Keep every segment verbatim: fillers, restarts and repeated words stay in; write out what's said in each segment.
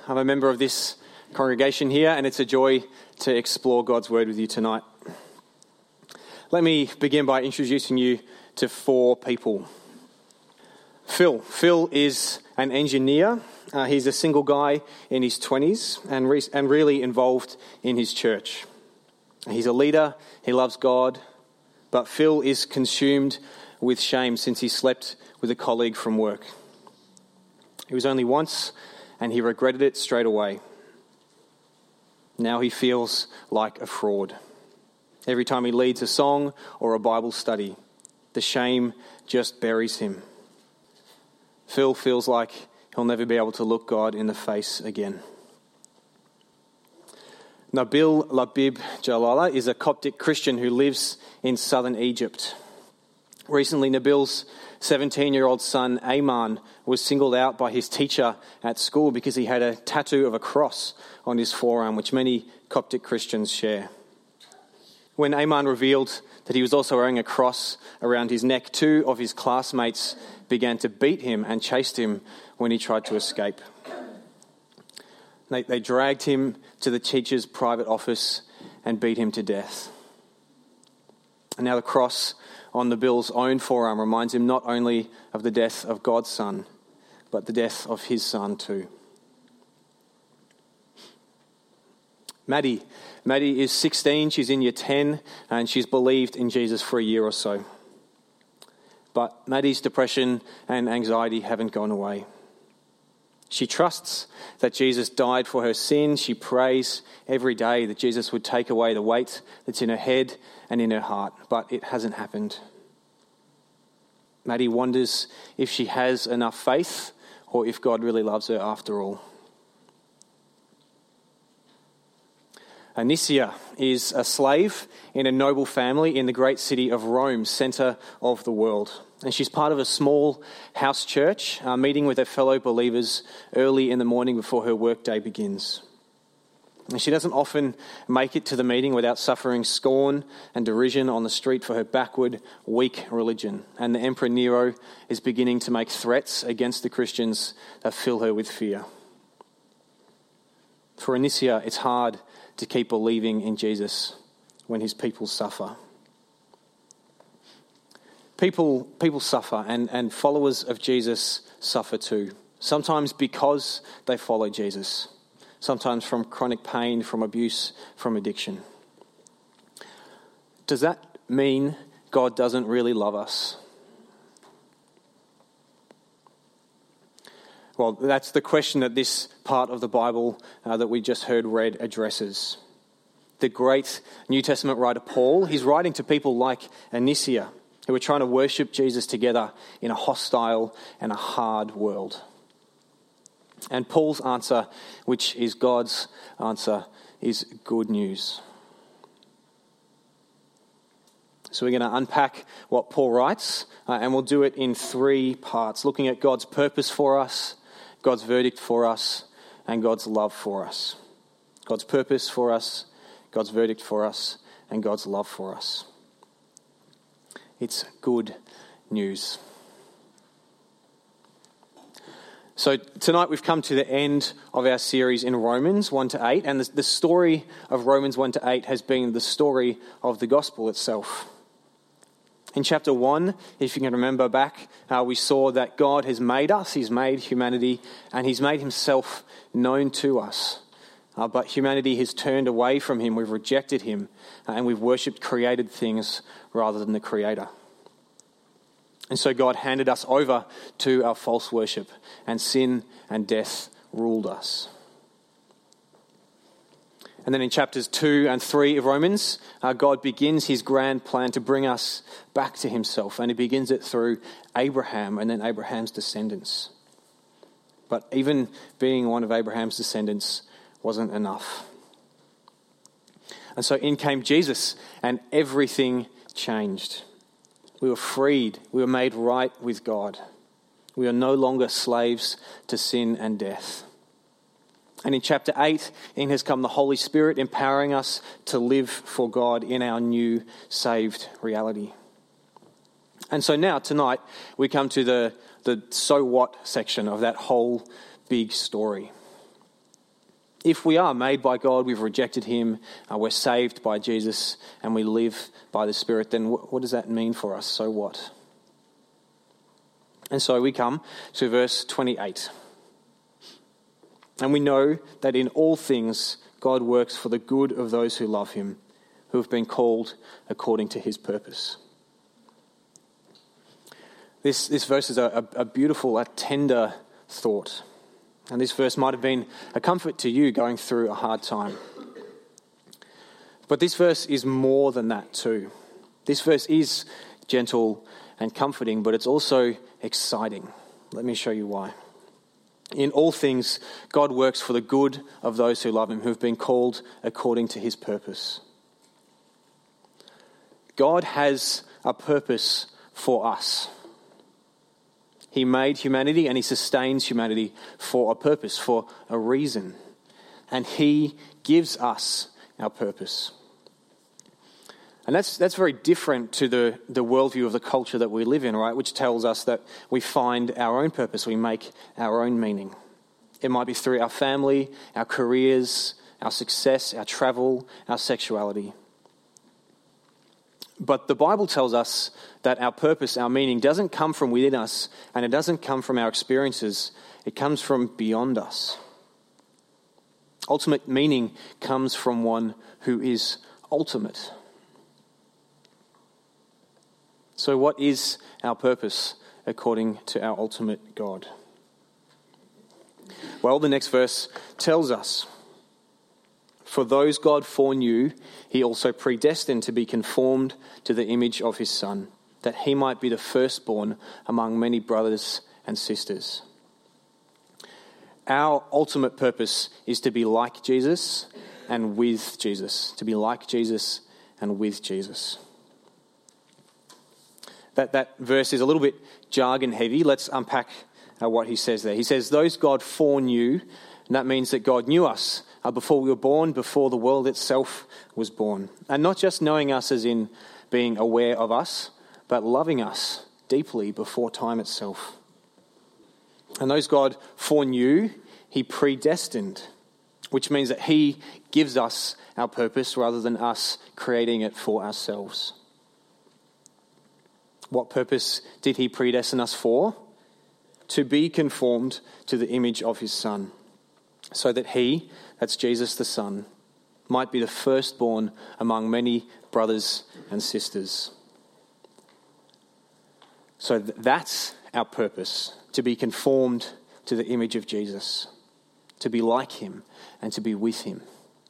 I'm a member of this congregation here, and it's a joy to explore God's Word with you tonight. Let me begin by introducing you to four people. Phil. Phil is an engineer. Uh, he's a single guy in his twenties and, re- and really involved in his church. He's a leader. He loves God. But Phil is consumed with shame since he slept with a colleague from work. It was only once, and he regretted it straight away. Now he feels like a fraud. Every time he leads a song or a Bible study, the shame just buries him. Phil feels like he'll never be able to look God in the face again. Nabil Labib Jalala is a Coptic Christian who lives in southern Egypt. Recently, Nabil's seventeen-year-old son, Ayman, was singled out by his teacher at school because he had a tattoo of a cross on his forearm, which many Coptic Christians share. When Ayman revealed that he was also wearing a cross around his neck, two of his classmates began to beat him and chased him when he tried to escape. They, they dragged him to the teacher's private office and beat him to death. And now the cross on Nabil's own forearm reminds him not only of the death of God's son, but the death of his son too. Maddie. Maddie is sixteen, she's in year ten, and she's believed in Jesus for a year or so. But Maddie's depression and anxiety haven't gone away. She trusts that Jesus died for her sin. She prays every day that Jesus would take away the weight that's in her head and in her heart, but it hasn't happened. Maddie wonders if she has enough faith or if God really loves her after all. Anicia is a slave in a noble family in the great city of Rome, centre of the world. And she's part of a small house church, uh, meeting with her fellow believers early in the morning before her workday begins. And she doesn't often make it to the meeting without suffering scorn and derision on the street for her backward, weak religion. And the Emperor Nero is beginning to make threats against the Christians that fill her with fear. For Anicia, it's hard to keep believing in Jesus when his people suffer. People people suffer, and, and followers of Jesus suffer too. Sometimes because they follow Jesus. Sometimes from chronic pain, from abuse, from addiction. Does that mean God doesn't really love us? Well, that's the question that this part of the Bible uh, that we just heard read addresses. The great New Testament writer Paul, he's writing to people like Anicia, who are trying to worship Jesus together in a hostile and a hard world. And Paul's answer, which is God's answer, is good news. So we're going to unpack what Paul writes, uh, and we'll do it in three parts, looking at God's purpose for us, God's verdict for us, and God's love for us. God's purpose for us, God's verdict for us, and God's love for us. It's good news. So tonight we've come to the end of our series in Romans one to eight, and the, the story of Romans one to eight has been the story of the gospel itself. In chapter one, if you can remember back, uh, we saw that God has made us, he's made humanity, and he's made himself known to us. Uh, but humanity has turned away from him, we've rejected him, uh, and we've worshipped created things rather than the Creator. And so God handed us over to our false worship, and sin and death ruled us. And then in chapters two and three of Romans, uh, God begins his grand plan to bring us back to himself. And he begins it through Abraham and then Abraham's descendants. But even being one of Abraham's descendants wasn't enough. And so in came Jesus, and everything changed. We were freed. We were made right with God. We are no longer slaves to sin and death. And in chapter eight, in has come the Holy Spirit empowering us to live for God in our new saved reality. And so now, tonight, we come to the, the so what section of that whole big story. If we are made by God, we've rejected him, uh, we're saved by Jesus, and we live by the Spirit, then w- what does that mean for us? So what? And so we come to verse twenty-eight. And we know that in all things God works for the good of those who love him, who have been called according to his purpose. This, this verse is a, a, a beautiful, a tender thought. And this verse might have been a comfort to you going through a hard time. But this verse is more than that too. This verse is gentle and comforting, but it's also exciting. Let me show you why. In all things, God works for the good of those who love him, who have been called according to his purpose. God has a purpose for us. He made humanity and he sustains humanity for a purpose, for a reason. And he gives us our purpose. And that's that's very different to the, the worldview of the culture that we live in, right? Which tells us that we find our own purpose, we make our own meaning. It might be through our family, our careers, our success, our travel, our sexuality. But the Bible tells us that our purpose, our meaning, doesn't come from within us, and it doesn't come from our experiences. It comes from beyond us. Ultimate meaning comes from one who is ultimate. So what is our purpose according to our ultimate God? Well, the next verse tells us, for those God foreknew, he also predestined to be conformed to the image of his Son, that he might be the firstborn among many brothers and sisters. Our ultimate purpose is to be like Jesus and with Jesus. To be like Jesus and with Jesus. That, that verse is a little bit jargon heavy. Let's unpack uh, what he says there. He says, those God foreknew, and that means that God knew us uh, before we were born, before the world itself was born. And not just knowing us as in being aware of us, but loving us deeply before time itself. And those God foreknew, he predestined, which means that he gives us our purpose rather than us creating it for ourselves. What purpose did he predestine us for? To be conformed to the image of his Son, so that he, that's Jesus the Son, might be the firstborn among many brothers and sisters. So that's our purpose, to be conformed to the image of Jesus, to be like him and to be with him.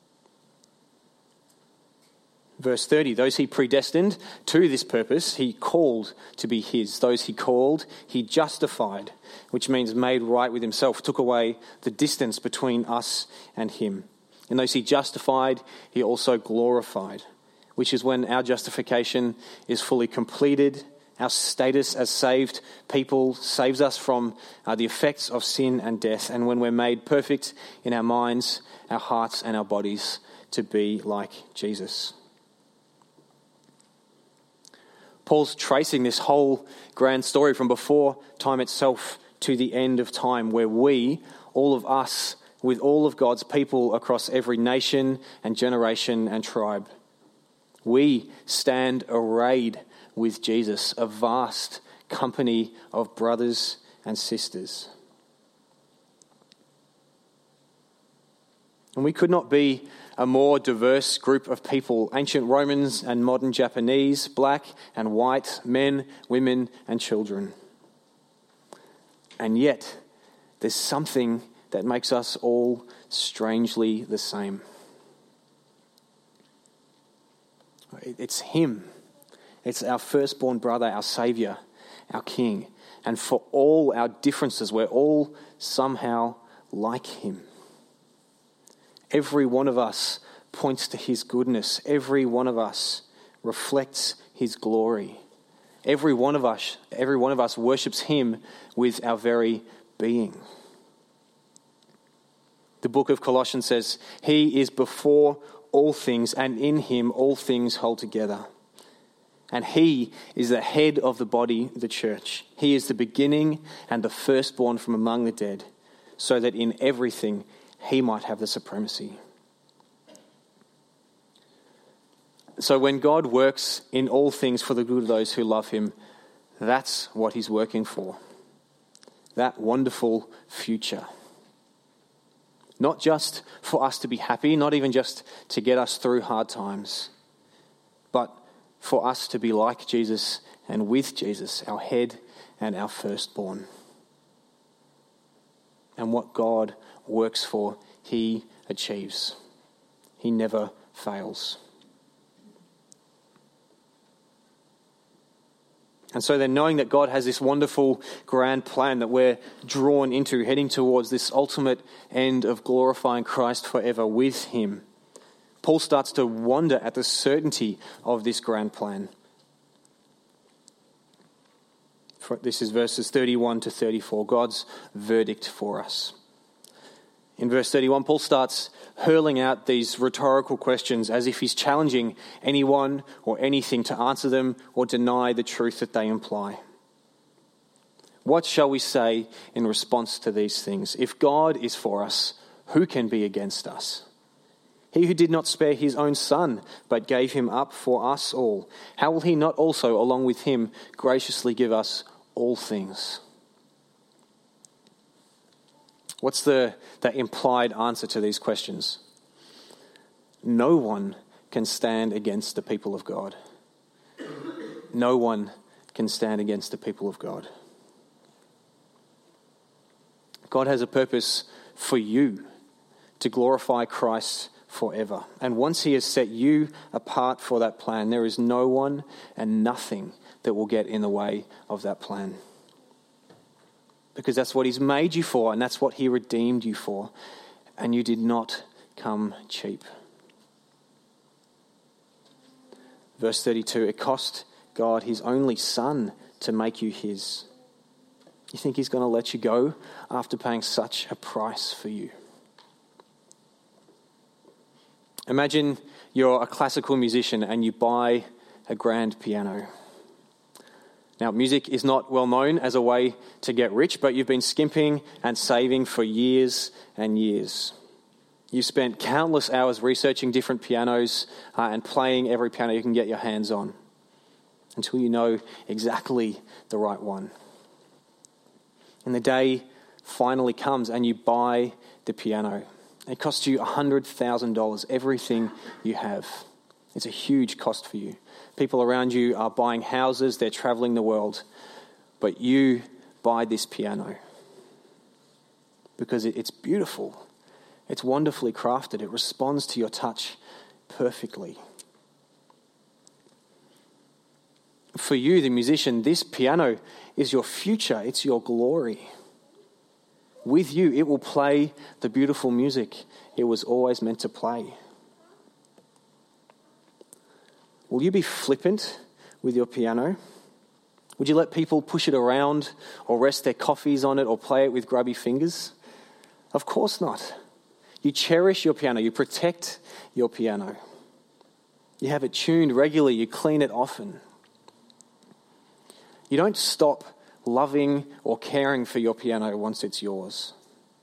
Verse thirty, those he predestined to this purpose, he called to be his. Those he called, he justified, which means made right with himself, took away the distance between us and him. And those he justified, he also glorified, which is when our justification is fully completed. Our status as saved people saves us from uh, the effects of sin and death. And when we're made perfect in our minds, our hearts and our bodies to be like Jesus. Paul's tracing this whole grand story from before time itself to the end of time, where we, all of us, with all of God's people across every nation and generation and tribe, we stand arrayed with Jesus, a vast company of brothers and sisters. And we could not be a more diverse group of people, ancient Romans and modern Japanese, black and white, men, women and children. And yet, there's something that makes us all strangely the same. It's him. It's our firstborn brother, our Saviour, our King. And for all our differences, we're all somehow like him. Every one of us points to his goodness. Every one of us reflects his glory. Every one of us, every one of us worships him with our very being. The book of Colossians says, he is before all things, and in him all things hold together. And he is the head of the body, the church. He is the beginning and the firstborn from among the dead, so that in everything he might have the supremacy. So when God works in all things for the good of those who love him, that's what he's working for. That wonderful future. Not just for us to be happy, not even just to get us through hard times, but for us to be like Jesus and with Jesus, our head and our firstborn. And what God works for, he achieves. He never fails. And so then, knowing that God has this wonderful grand plan that we're drawn into, heading towards this ultimate end of glorifying Christ forever with him, Paul starts to wonder at the certainty of this grand plan. This is verses thirty-one to thirty-four, God's verdict for us. In verse thirty-one, Paul starts hurling out these rhetorical questions as if he's challenging anyone or anything to answer them or deny the truth that they imply. What shall we say in response to these things? If God is for us, who can be against us? He who did not spare his own son, but gave him up for us all, how will he not also, along with him, graciously give us all things? What's the, the implied answer to these questions? No one can stand against the people of God. No one can stand against the people of God. God has a purpose for you to glorify Christ forever. And once he has set you apart for that plan, there is no one and nothing that will get in the way of that plan. Because that's what he's made you for, and that's what he redeemed you for. And you did not come cheap. Verse thirty-two, it cost God his only son to make you his. You think he's going to let you go after paying such a price for you? Imagine you're a classical musician and you buy a grand piano. Now, music is not well known as a way to get rich, but you've been skimping and saving for years and years. You've spent countless hours researching different pianos uh, and playing every piano you can get your hands on until you know exactly the right one. And the day finally comes and you buy the piano. It costs you one hundred thousand dollars, everything you have. It's a huge cost for you. People around you are buying houses, they're traveling the world, but you buy this piano because it's beautiful. It's wonderfully crafted. It responds to your touch perfectly. For you, the musician, this piano is your future. It's your glory. With you, it will play the beautiful music it was always meant to play. Will you be flippant with your piano? Would you let people push it around or rest their coffees on it or play it with grubby fingers? Of course not. You cherish your piano. You protect your piano. You have it tuned regularly. You clean it often. You don't stop loving or caring for your piano once it's yours.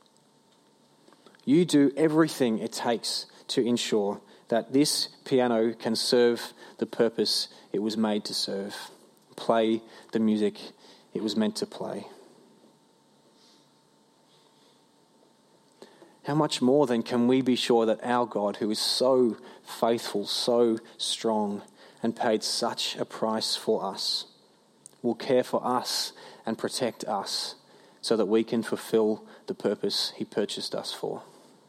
You do everything it takes to ensure that this piano can serve the purpose it was made to serve, play the music it was meant to play. How much more then can we be sure that our God, who is so faithful, so strong, and paid such a price for us, will care for us and protect us so that we can fulfill the purpose he purchased us for.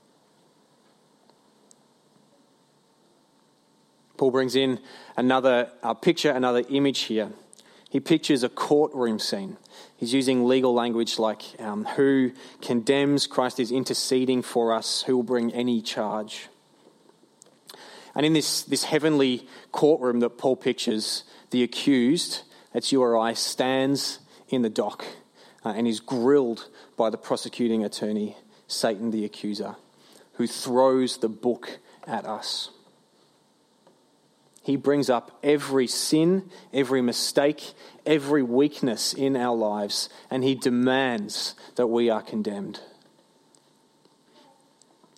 Paul brings in another uh, picture, another image here. He pictures a courtroom scene. He's using legal language like um, who condemns, Christ is interceding for us, who will bring any charge. And in this, this heavenly courtroom that Paul pictures, the accused, that's you or I, stands in the dock uh, and is grilled by the prosecuting attorney, Satan the accuser, who throws the book at us. He brings up every sin, every mistake, every weakness in our lives, and he demands that we are condemned.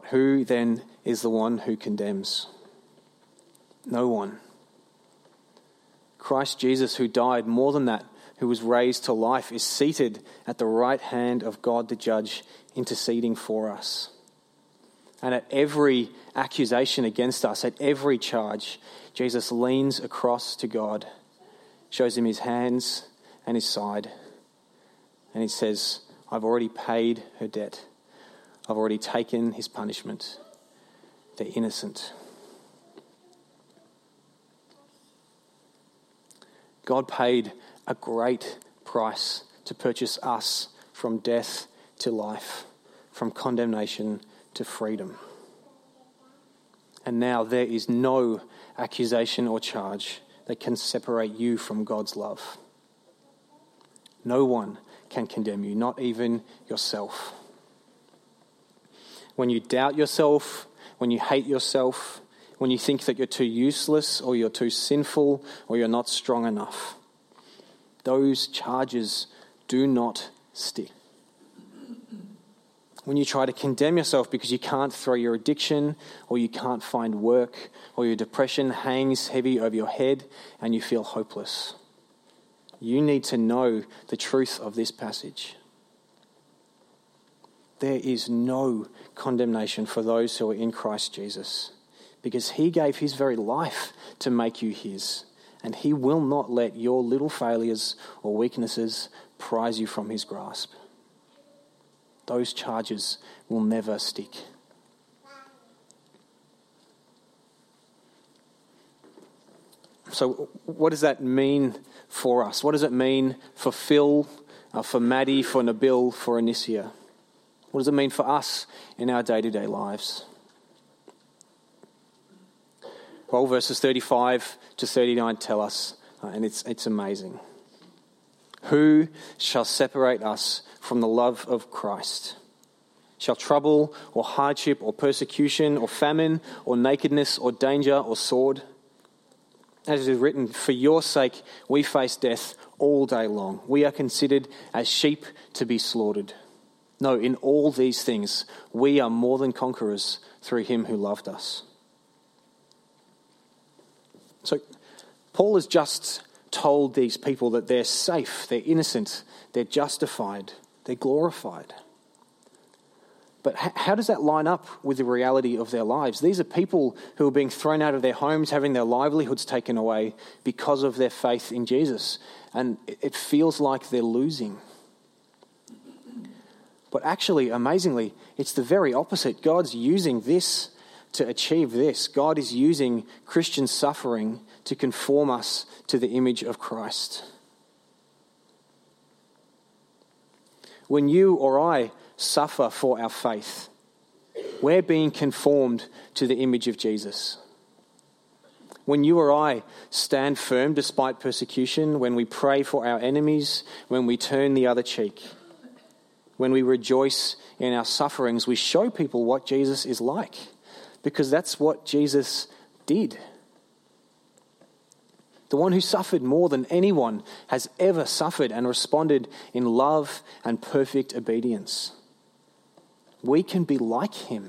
But who then is the one who condemns? No one. Christ Jesus, who died, more than that, who was raised to life, is seated at the right hand of God the Judge, interceding for us. And at every accusation against us, at every charge, Jesus leans across to God, shows him his hands and his side, and he says, I've already paid her debt. I've already taken his punishment. They're innocent. God paid a great price to purchase us from death to life, from condemnation to freedom. And now there is no accusation or charge that can separate you from God's love. No one can condemn you, not even yourself. When you doubt yourself, when you hate yourself, when you think that you're too useless or you're too sinful or you're not strong enough, those charges do not stick. When you try to condemn yourself because you can't throw your addiction or you can't find work or your depression hangs heavy over your head and you feel hopeless, you need to know the truth of this passage. There is no condemnation for those who are in Christ Jesus, because he gave his very life to make you his, and he will not let your little failures or weaknesses prize you from his grasp. Those charges will never stick. So what does that mean for us? What does it mean for Phil, uh, for Maddie, for Nabil, for Anicia? What does it mean for us in our day-to-day lives? Well, verses thirty-five to thirty-nine tell us, uh, and it's it's amazing. Who shall separate us from the love of Christ? Shall trouble or hardship or persecution or famine or nakedness or danger or sword? As it is written, for your sake we face death all day long. We are considered as sheep to be slaughtered. No, in all these things we are more than conquerors through him who loved us. So Paul has just told these people that they're safe, they're innocent, they're justified, they're glorified. But how does that line up with the reality of their lives? These are people who are being thrown out of their homes, having their livelihoods taken away because of their faith in Jesus. And it feels like they're losing. But actually, amazingly, it's the very opposite. God's using this to achieve this. God is using Christian suffering to conform us to the image of Christ. When you or I suffer for our faith, we're being conformed to the image of Jesus. When you or I stand firm despite persecution, when we pray for our enemies, when we turn the other cheek, when we rejoice in our sufferings, we show people what Jesus is like, because that's what Jesus did. The one who suffered more than anyone has ever suffered and responded in love and perfect obedience. We can be like him.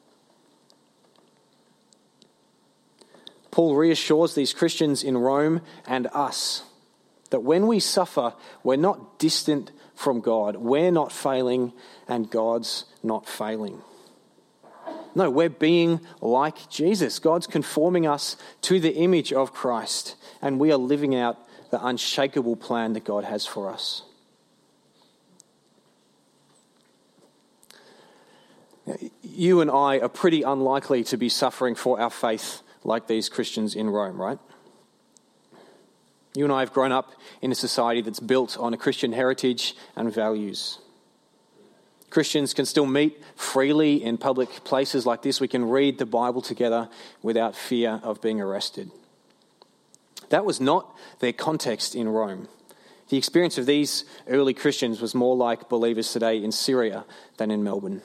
Paul reassures these Christians in Rome and us that when we suffer, we're not distant from God. We're not failing and God's not failing. No, we're being like Jesus. God's conforming us to the image of Christ, and we are living out the unshakable plan that God has for us. You and I are pretty unlikely to be suffering for our faith like these Christians in Rome, right? You and I have grown up in a society that's built on a Christian heritage and values. Christians can still meet freely in public places like this. We can read the Bible together without fear of being arrested. That was not their context in Rome. The experience of these early Christians was more like believers today in Syria than in Melbourne.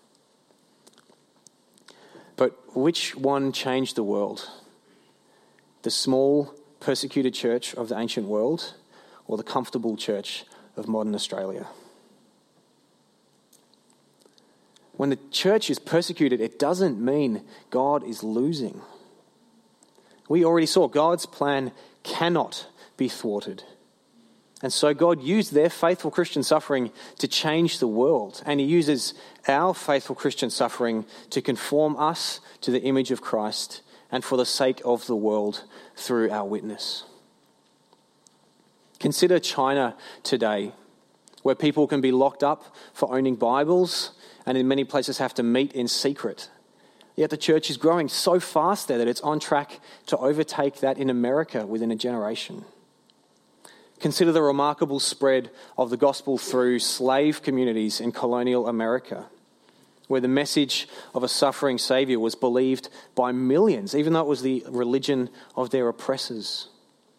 But which one changed the world? The small, persecuted church of the ancient world, or the comfortable church of modern Australia? When the church is persecuted, it doesn't mean God is losing. We already saw God's plan cannot be thwarted. And so God used their faithful Christian suffering to change the world. And he uses our faithful Christian suffering to conform us to the image of Christ and for the sake of the world through our witness. Consider China today, where people can be locked up for owning Bibles and in many places have to meet in secret. Yet the church is growing so fast there that it's on track to overtake that in America within a generation. Consider the remarkable spread of the gospel through slave communities in colonial America, where the message of a suffering Saviour was believed by millions, even though it was the religion of their oppressors.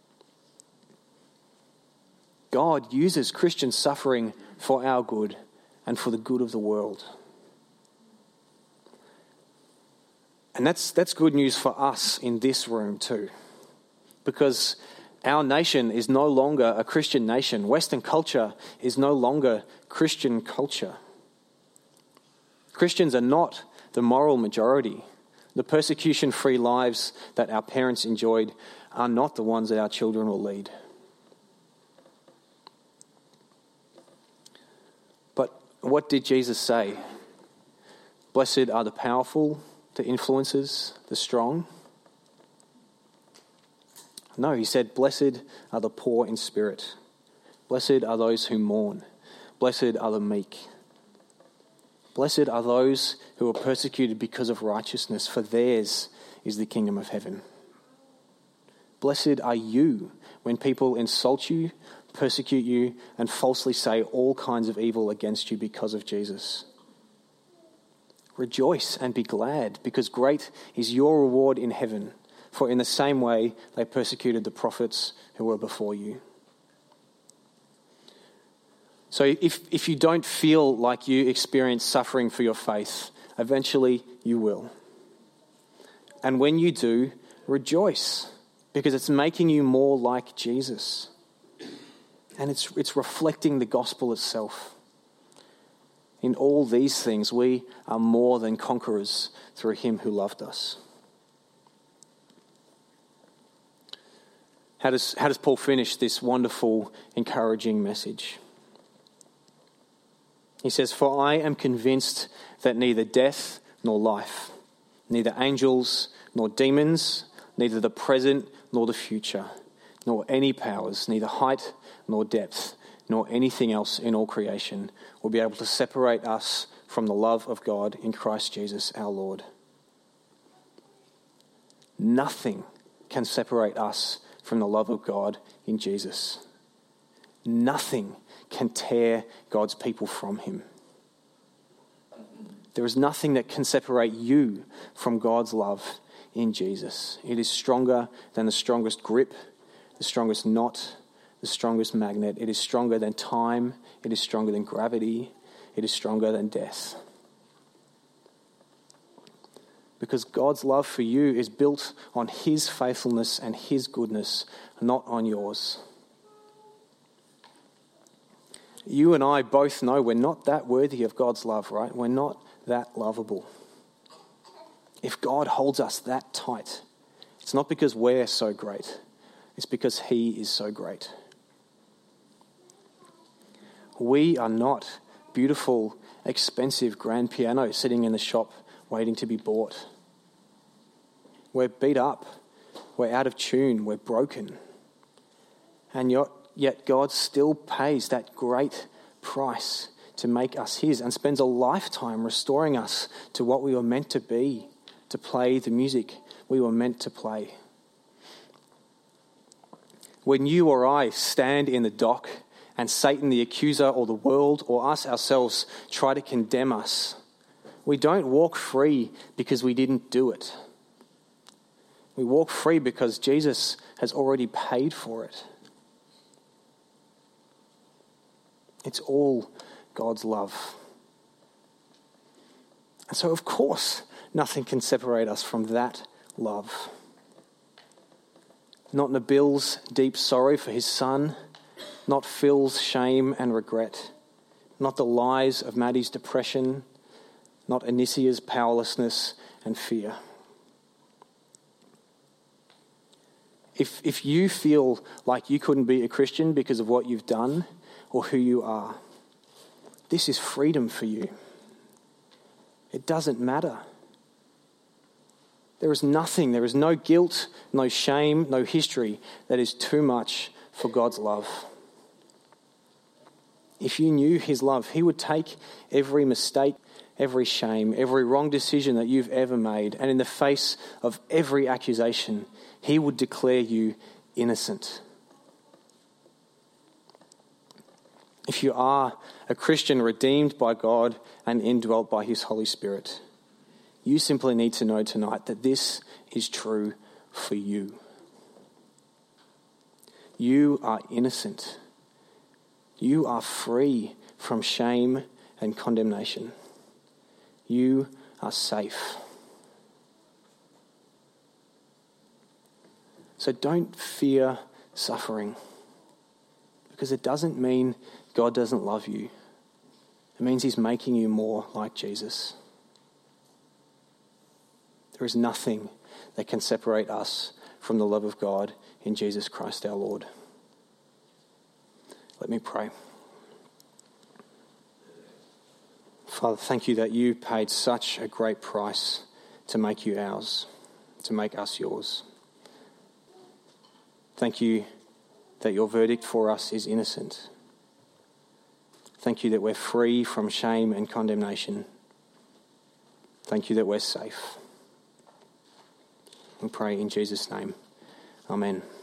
God uses Christian suffering for our good and for the good of the world. And that's that's good news for us in this room too, because our nation is no longer a Christian nation. Western culture is no longer Christian culture. Christians are not the moral majority. The persecution-free lives that our parents enjoyed are not the ones that our children will lead. But what did Jesus say? Blessed are the powerful, the influencers, the strong. No, he said, blessed are the poor in spirit. Blessed are those who mourn. Blessed are the meek. Blessed are those who are persecuted because of righteousness, for theirs is the kingdom of heaven. Blessed are you when people insult you, persecute you, and falsely say all kinds of evil against you because of Jesus. Rejoice and be glad, because great is your reward in heaven. For in the same way they persecuted the prophets who were before you. So if, if you don't feel like you experience suffering for your faith, eventually you will. And when you do, rejoice, because it's making you more like Jesus. And it's it's reflecting the gospel itself. In all these things, we are more than conquerors through him who loved us. How does, how does Paul finish this wonderful, encouraging message? He says, "For I am convinced that neither death nor life, neither angels nor demons, neither the present nor the future, nor any powers, neither height nor depth, nor anything else in all creation will be able to separate us from the love of God in Christ Jesus our Lord." Nothing can separate us from the love of God in Jesus. Nothing can tear God's people from him. There is nothing that can separate you from God's love in Jesus. It is stronger than the strongest grip, the strongest knot, the strongest magnet. It is stronger than time. It is stronger than gravity. It is stronger than death. Because God's love for you is built on his faithfulness and his goodness, not on yours. You and I both know we're not that worthy of God's love, right? We're not that lovable. If God holds us that tight, it's not because we're so great. It's because he is so great. We are not beautiful, expensive grand pianos sitting in the shop waiting to be bought. We're beat up. We're out of tune. We're broken. And yet, yet God still pays that great price to make us his and spends a lifetime restoring us to what we were meant to be, to play the music we were meant to play. When you or I stand in the dock and Satan, the accuser, or the world, or us ourselves try to condemn us, we don't walk free because we didn't do it. We walk free because Jesus has already paid for it. It's all God's love. And so, of course, nothing can separate us from that love. Not Nabil's deep sorrow for his son, not Phil's shame and regret, not the lies of Maddie's depression, not Anisia's powerlessness and fear. If, if you feel like you couldn't be a Christian because of what you've done or who you are, this is freedom for you. It doesn't matter. There is nothing, there is no guilt, no shame, no history that is too much for God's love. If you knew his love, he would take every mistake, every shame, every wrong decision that you've ever made, and in the face of every accusation, he would declare you innocent. If you are a Christian redeemed by God and indwelt by his Holy Spirit, you simply need to know tonight that this is true for you. You are innocent. You are free from shame and condemnation. You are safe. So don't fear suffering, because it doesn't mean God doesn't love you. It means he's making you more like Jesus. There is nothing that can separate us from the love of God in Jesus Christ our Lord. Let me pray. Father, thank you that you paid such a great price to make you ours, to make us yours. Thank you that your verdict for us is innocent. Thank you that we're free from shame and condemnation. Thank you that we're safe. We pray in Jesus' name. Amen.